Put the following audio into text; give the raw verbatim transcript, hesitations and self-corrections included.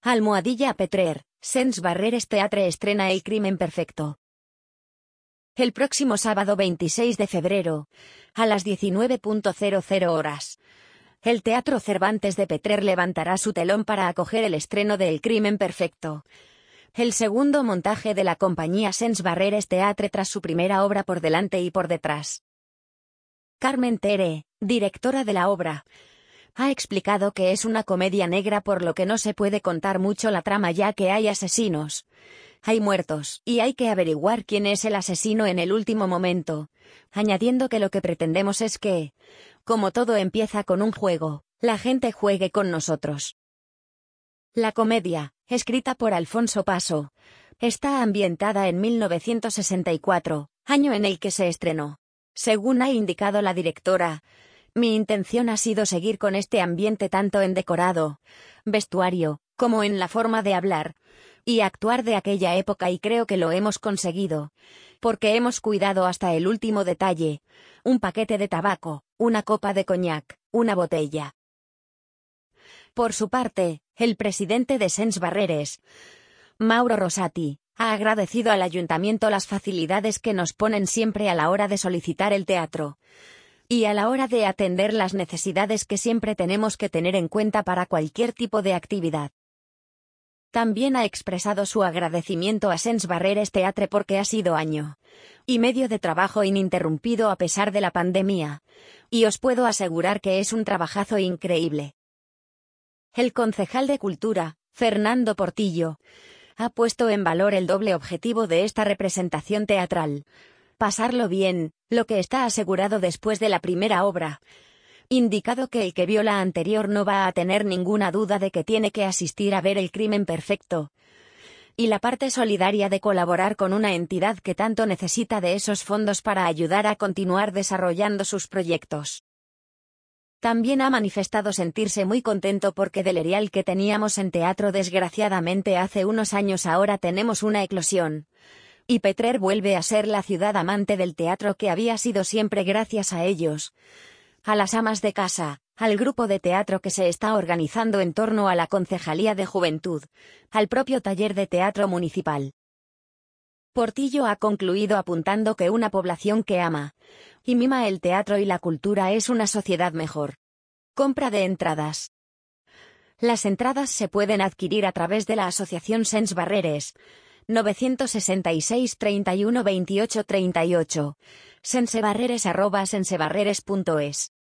Almohadilla Petrer, Sens Barreres Teatre estrena El crimen perfecto. El próximo sábado veintiséis de febrero, a las diecinueve horas, el Teatro Cervantes de Petrer levantará su telón para acoger el estreno de El crimen perfecto, el segundo montaje de la compañía Sens Barreres Teatre tras su primera obra Por delante y por detrás. Carmen Tere, directora de la obra, ha explicado que es una comedia negra por lo que no se puede contar mucho la trama ya que hay asesinos, hay muertos, y hay que averiguar quién es el asesino en el último momento, añadiendo que lo que pretendemos es que, como todo empieza con un juego, la gente juegue con nosotros. La comedia, escrita por Alfonso Paso, está ambientada en mil novecientos sesenta y cuatro, año en el que se estrenó. Según ha indicado la directora, mi intención ha sido seguir con este ambiente tanto en decorado, vestuario, como en la forma de hablar y actuar de aquella época y creo que lo hemos conseguido, porque hemos cuidado hasta el último detalle, un paquete de tabaco, una copa de coñac, una botella. Por su parte, el presidente de Sens Barreres, Mauro Rosati, ha agradecido al ayuntamiento las facilidades que nos ponen siempre a la hora de solicitar el teatro y a la hora de atender las necesidades que siempre tenemos que tener en cuenta para cualquier tipo de actividad. También ha expresado su agradecimiento a Sens Barreres Teatre porque ha sido año y medio de trabajo ininterrumpido a pesar de la pandemia, y os puedo asegurar que es un trabajazo increíble. El concejal de Cultura, Fernando Portillo, ha puesto en valor el doble objetivo de esta representación teatral: pasarlo bien, lo que está asegurado después de la primera obra, indicado que el que vio la anterior no va a tener ninguna duda de que tiene que asistir a ver El crimen perfecto, y la parte solidaria de colaborar con una entidad que tanto necesita de esos fondos para ayudar a continuar desarrollando sus proyectos. También ha manifestado sentirse muy contento porque del erial que teníamos en teatro desgraciadamente hace unos años ahora tenemos una eclosión, y Petrer vuelve a ser la ciudad amante del teatro que había sido siempre gracias a ellos, a las amas de casa, al grupo de teatro que se está organizando en torno a la Concejalía de Juventud, al propio taller de teatro municipal. Portillo ha concluido apuntando que una población que ama y mima el teatro y la cultura es una sociedad mejor. Compra de entradas. Las entradas se pueden adquirir a través de la asociación Sens Barreres, novecientos sesenta y seis treinta y uno veintiocho treinta y ocho, sensebarreres arroba sensebarreres punto es.